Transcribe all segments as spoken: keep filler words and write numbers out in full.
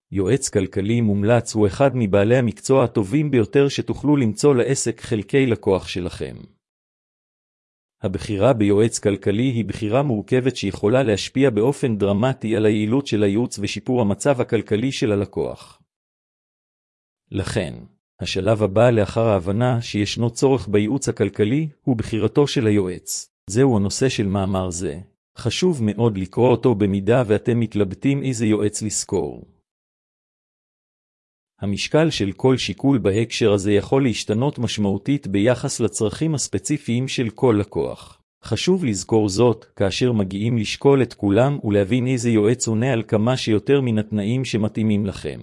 יועץ כלכלי מומלץ הוא אחד מבעלי המקצוע הטובים ביותר שתוכלו למצוא לעסק חלקי לקוח שלכם. הבחירה ביועץ כלכלי היא בחירה מורכבת שיכולה להשפיע באופן דרמטי על היעילות של הייעוץ ושיפור המצב הכלכלי של הלקוח. לכן, השלב הבא לאחר ההבנה שישנו צורך בייעוץ הכלכלי הוא בחירתו של היועץ. זהו הנושא של מאמר זה. חשוב מאוד לקרוא אותו במידה ואתם מתלבטים איזה יועץ לזכור. המשקל של כל שיקול בהקשר הזה יכול להשתנות משמעותית ביחס לצרכים הספציפיים של כל לקוח. חשוב לזכור זאת כאשר מגיעים לשקול את כולם ולהבין איזה יועץ עונה על כמה שיותר מן התנאים שמתאימים לכם.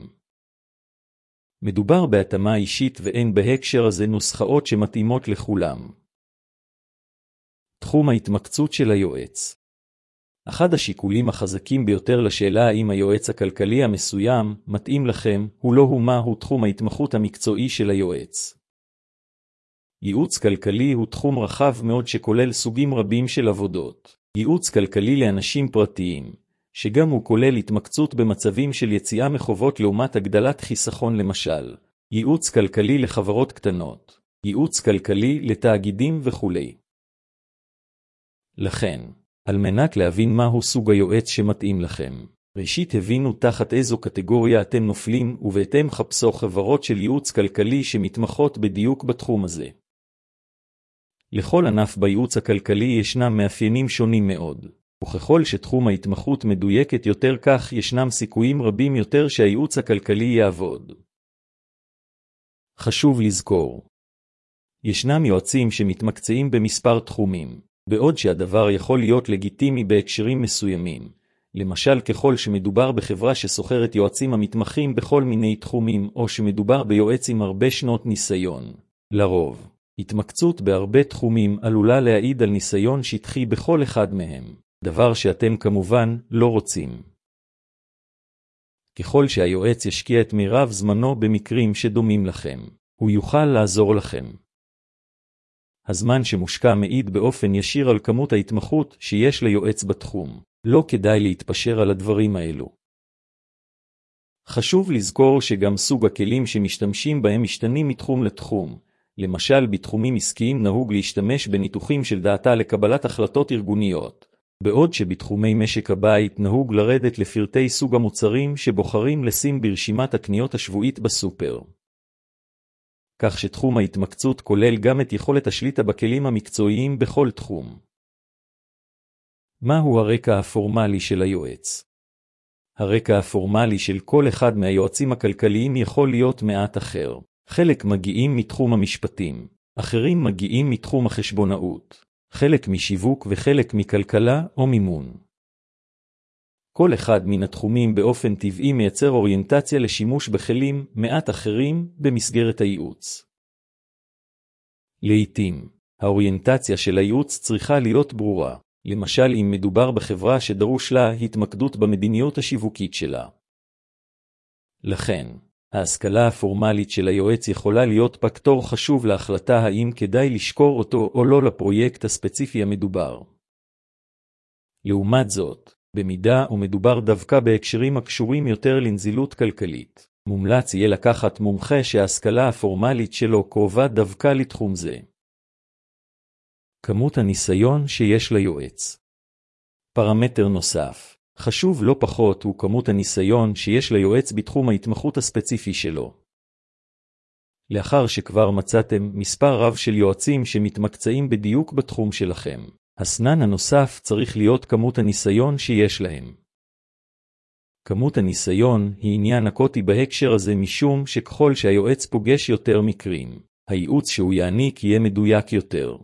מדובר בהתאמה אישית ואין בהקשר הזה נוסחאות שמתאימות לכולם. תחום ההתמקצות של היועץ. אחד השיקולים החזקים ביותר לשאלה האם היועץ הכלכלי המסוים מתאים לכם הוא לא הוא מהו תחום ההתמחות המקצועי של היועץ. ייעוץ כלכלי הוא תחום רחב מאוד שכולל סוגים רבים של עבודות. ייעוץ כלכלי לאנשים פרטיים, שגם הוא כולל התמקצות במצבים של יציאה מחובות לעומת הגדלת חיסכון למשל. ייעוץ כלכלי לחברות קטנות. ייעוץ כלכלי לתאגידים וכו'. לכן, על מנת להבין מהו סוג היועץ שמתאים לכם, ראשית הבינו תחת איזו קטגוריה אתם נופלים ובהתאם חפשו חברות של ייעוץ כלכלי שמתמחות בדיוק בתחום הזה. לכל ענף בייעוץ הכלכלי ישנם מאפיינים שונים מאוד, וככל שתחום ההתמחות מדויקת יותר כך ישנם סיכויים רבים יותר שהייעוץ הכלכלי יעבוד. חשוב לזכור. ישנם יועצים שמתמקצעים במספר תחומים, בעוד שהדבר יכול להיות לגיטימי בהקשרים מסוימים, למשל ככל שמדובר בחברה שסוחרת יועצים המתמחים בכל מיני תחומים או שמדובר ביועץ עם הרבה שנות ניסיון. לרוב, התמקצות בהרבה תחומים עלולה להעיד על ניסיון שטחי בכל אחד מהם, דבר שאתם כמובן לא רוצים. ככל שהיועץ ישקיע את מירב זמנו במקרים שדומים לכם, הוא יוכל לעזור לכם. הזמן שמושקע מעיד באופן ישיר על כמות ההתמחות שיש ליועץ בתחום. לא כדאי להתפשר על הדברים האלו. חשוב לזכור שגם סוג הכלים שמשתמשים בהם משתנים מתחום לתחום. למשל, בתחומים עסקיים נהוג להשתמש בניתוחים של דאטה לקבלת החלטות ארגוניות, בעוד שבתחומי משק הבית נהוג לרדת לפרטי סוג המוצרים שבוחרים לשים ברשימת הקניות השבועית בסופר. כך שתחום ההתמקצות כולל גם את יכולת השליטה בכלים המקצועיים בכל תחום. מהו הרקע הפורמלי של היועץ? הרקע הפורמלי של כל אחד מהיועצים הכלכליים יכול להיות מעט אחר. חלק מגיעים מתחום המשפטים, אחרים מגיעים מתחום החשבונאות, חלק משיווק וחלק מכלכלה או מימון. כל אחד מן התחומים באופן טבעי מייצר אוריינטציה לשימוש בכלים, מעט אחרים, במסגרת הייעוץ. לעתים, האוריינטציה של הייעוץ צריכה להיות ברורה, למשל אם מדובר בחברה שדרוש לה התמקדות במדיניות השיווקית שלה. לכן, ההשכלה הפורמלית של היועץ יכולה להיות פקטור חשוב להחלטה האם כדאי לשקור אותו או לא לפרויקט הספציפי המדובר. לעומת זאת, במידה ומדובר דווקא בהקשרים הקשורים יותר לנזילות כלכלית, מומלץ יהיה לקחת מומחה שההשכלה הפורמלית שלו קרובה דווקא לתחום זה. כמות הניסיון שיש ליועץ. פרמטר נוסף, חשוב לא פחות, הוא כמות הניסיון שיש ליועץ בתחום ההתמחות הספציפי שלו. לאחר שכבר מצאתם מספר רב של יועצים שמתמקצעים בדיוק בתחום שלכם, הסנן הנוסף צריך להיות כמות הניסיון שיש להם. כמות הניסיון היא עניין אקוטי בהקשר הזה משום שככל שהיועץ פוגש יותר מקרים, הייעוץ שהוא יעניק יהיה מדויק יותר.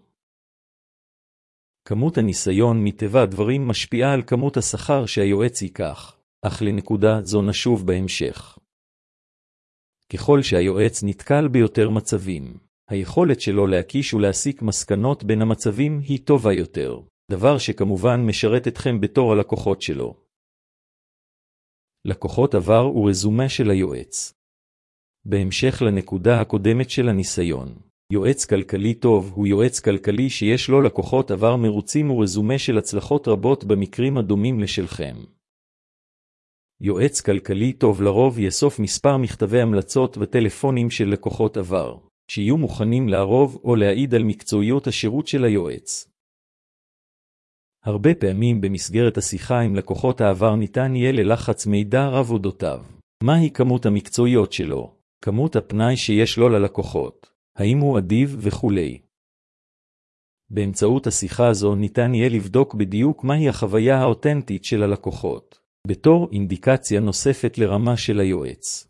כמות הניסיון מטבע הדברים משפיעה על כמות השכר שהיועץ ייקח, אך לנקודה זו נשוב בהמשך. ככל שהיועץ נתקל ביותר מצבים, היכולת שלו להקיש ולהסיק מסקנות בין המצבים היא טובה יותר, דבר שכמובן משרת אתכם בתור הלקוחות שלו. לקוחות עבר הוא רזומה של היועץ. בהמשך לנקודה הקודמת של הניסיון, יועץ כלכלי טוב הוא יועץ כלכלי שיש לו לקוחות עבר מרוצים ורזומה של הצלחות רבות במקרים הדומים לשלכם. יועץ כלכלי טוב לרוב יאסוף מספר מכתבי המלצות וטלפונים של לקוחות עבר, שיהיו מוכנים לערוב או להעיד על מקצועיות השירות של היועץ. הרבה פעמים במסגרת השיחה עם לקוחות העבר ניתן יהיה ללחץ מידע רב אודותיו. מהי כמות המקצועיות שלו? כמות הפנאי שיש לו ללקוחות? האם הוא אדיב וכו'. באמצעות השיחה הזו ניתן יהיה לבדוק בדיוק מהי החוויה האותנטית של הלקוחות, בתור אינדיקציה נוספת לרמה של היועץ.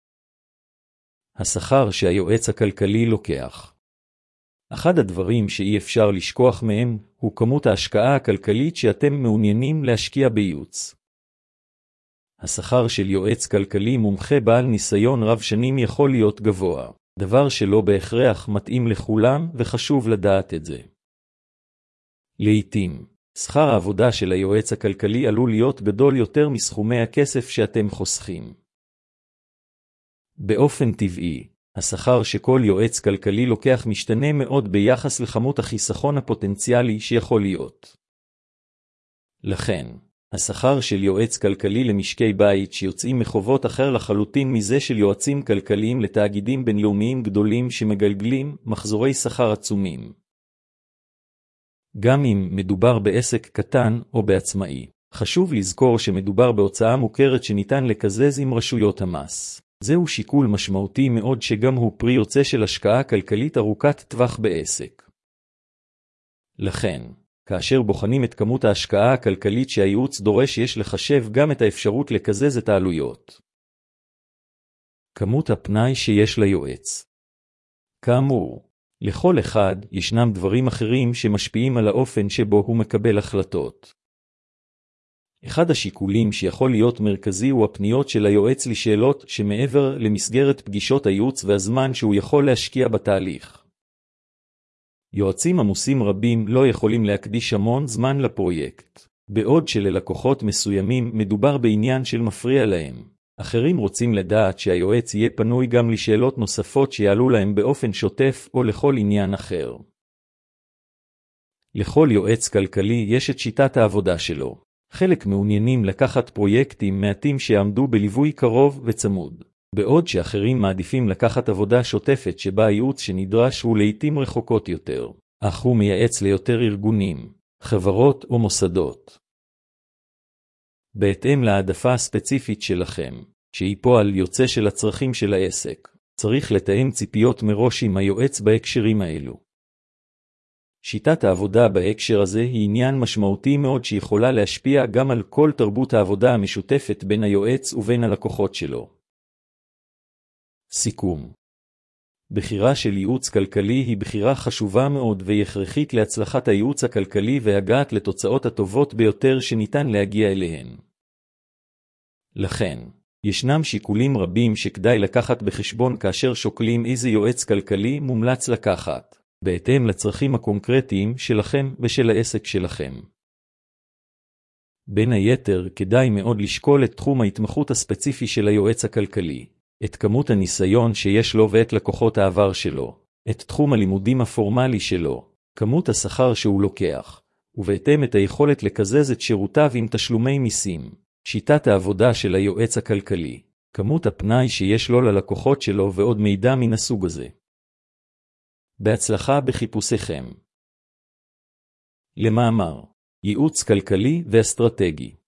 השכר שהיועץ הכלכלי לוקח. אחד הדברים שאי אפשר לשכוח מהם הוא כמות ההשקעה הכלכלית שאתם מעוניינים להשקיע בייעוץ. השכר של יועץ כלכלי מומחה בעל ניסיון רב שנים יכול להיות גבוה, דבר שלא בהכרח מתאים לכולם וחשוב לדעת את זה. לעתים, שכר העבודה של היועץ הכלכלי עלול להיות גדול יותר מסכומי הכסף שאתם חוסכים. באופן טבעי, השכר שכל יועץ כלכלי לוקח משתנה מאוד ביחס לכמות החיסכון הפוטנציאלי שיכול להיות. לכן, השכר של יועץ כלכלי למשקי בית שיוצאים מחובות אחר לחלוטין מזה של יועצים כלכליים לתאגידים בינלאומיים גדולים שמגלגלים מחזורי שכר עצומים. גם אם מדובר בעסק קטן או בעצמאי, חשוב לזכור שמדובר בהוצאה מוכרת שניתן לקזז עם רשויות המס. זהו שיקול משמעותי מאוד שגם הוא פרי יוצא של השקעה כלכלית ארוכת טווח בעסק. לכן, כאשר בוחנים את כמות ההשקעה הכלכלית שהייעוץ דורש יש לחשב גם את האפשרות לקזז את העלויות. כמות הפנאי שיש ליועץ. כאמור, לכל אחד ישנם דברים אחרים שמשפיעים על האופן שבו הוא מקבל החלטות. אחד השיקולים שיכול להיות מרכזי הוא הפניות של היועץ לשאלות שמעבר למסגרת פגישות הייעוץ והזמן שהוא יכול להשקיע בתהליך. יועצים עמוסים רבים לא יכולים להקדיש המון זמן לפרויקט, בעוד שללקוחות מסוימים מדובר בעניין של מפריע להם. אחרים רוצים לדעת שהיועץ יהיה פנוי גם לשאלות נוספות שיעלו להם באופן שוטף או לכל עניין אחר. לכל יועץ כלכלי יש את שיטת העבודה שלו. חלק מעוניינים לקחת פרויקטים מעטים שיעמדו בליווי קרוב וצמוד, בעוד שאחרים מעדיפים לקחת עבודה שוטפת שבה הייעוץ שנדרש הוא לעתים רחוקות יותר, אך הוא מייעץ ליותר ארגונים, חברות או מוסדות. בהתאם להעדפה הספציפית שלכם, שהיא פועל יוצא של הצרכים של העסק, צריך לתאם ציפיות מראש עם היועץ בהקשרים האלו. שיטת העבודה בהקשר הזה היא עניין משמעותי מאוד שיכולה להשפיע גם על כל תרבות העבודה המשותפת בין היועץ ובין הלקוחות שלו. סיכום. בחירה של ייעוץ כלכלי היא בחירה חשובה מאוד והיא הכרחית להצלחת הייעוץ הכלכלי והגעת לתוצאות הטובות ביותר שניתן להגיע אליהן. לכן, ישנם שיקולים רבים שכדאי לקחת בחשבון כאשר שוקלים איזה יועץ כלכלי מומלץ לקחת, בהתאם לצרכים הקונקרטיים שלכם ושל העסק שלכם. בין היתר, כדאי מאוד לשקול את תחום ההתמחות הספציפי של היועץ הכלכלי, את כמות הניסיון שיש לו ואת לקוחות העבר שלו, את תחום הלימודים הפורמלי שלו, כמות השכר שהוא לוקח, ובהתאם את היכולת לקזז את שירותיו עם תשלומי מיסים, שיטת העבודה של היועץ הכלכלי, כמות הפנאי שיש לו ללקוחות שלו ועוד מידע מן הסוג הזה. בהצלחה בחיפושיכם. למאמר, ייעוץ כלכלי ואסטרטגי.